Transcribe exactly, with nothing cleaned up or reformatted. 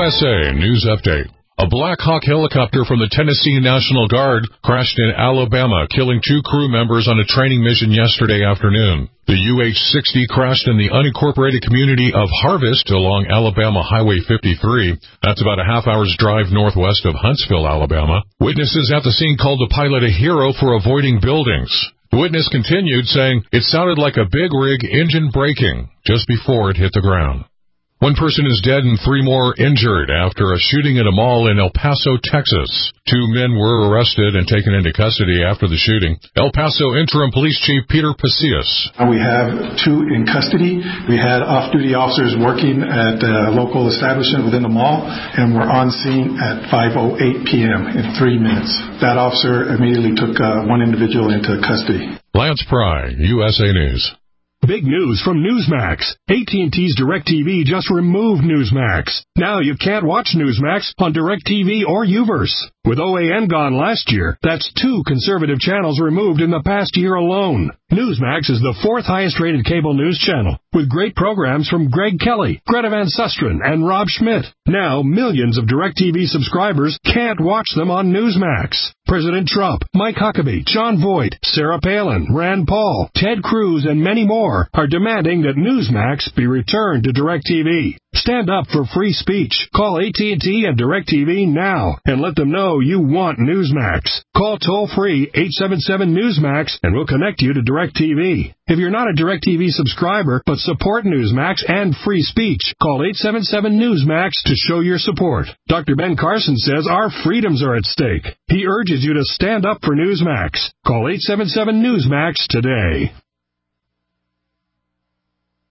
S A News Update. A Black Hawk helicopter from the Tennessee National Guard crashed in Alabama, killing two crew members on a training mission yesterday afternoon. The U H sixty crashed in the unincorporated community of Harvest along Alabama Highway fifty-three. That's about a half hour's drive northwest of Huntsville, Alabama. Witnesses at the scene called the pilot a hero for avoiding buildings. The witness continued, saying it sounded like a big rig engine braking just before it hit the ground. One person is dead and three more injured after a shooting at a mall in El Paso, Texas. Two men were arrested and taken into custody after the shooting. El Paso Interim Police Chief Peter Pasillas. We have two in custody. We had off-duty officers working at a local establishment within the mall, and we're on scene at five oh eight p.m. in three minutes. That officer immediately took uh, one individual into custody. Lance Pry, U S A News. Big news from Newsmax. A T and T's DirecTV just removed Newsmax. Now you can't watch Newsmax on DirecTV or Uverse. With O A N gone last year, that's two conservative channels removed in the past year alone. Newsmax is the fourth highest-rated cable news channel, with great programs from Greg Kelly, Greta Van Susteren, and Rob Schmidt. Now, millions of DirecTV subscribers can't watch them on Newsmax. President Trump, Mike Huckabee, John Voight, Sarah Palin, Rand Paul, Ted Cruz, and many more are demanding that Newsmax be returned to DirecTV. Stand up for free speech. Call A T and T and DirecTV now and let them know you want Newsmax. Call toll-free eight seven seven Newsmax and we'll connect you to DirecTV. If you're not a DirecTV subscriber but support Newsmax and free speech, call eight seven seven Newsmax to show your support. Doctor Ben Carson says our freedoms are at stake. He urges you to stand up for Newsmax. Call eight seven seven Newsmax today.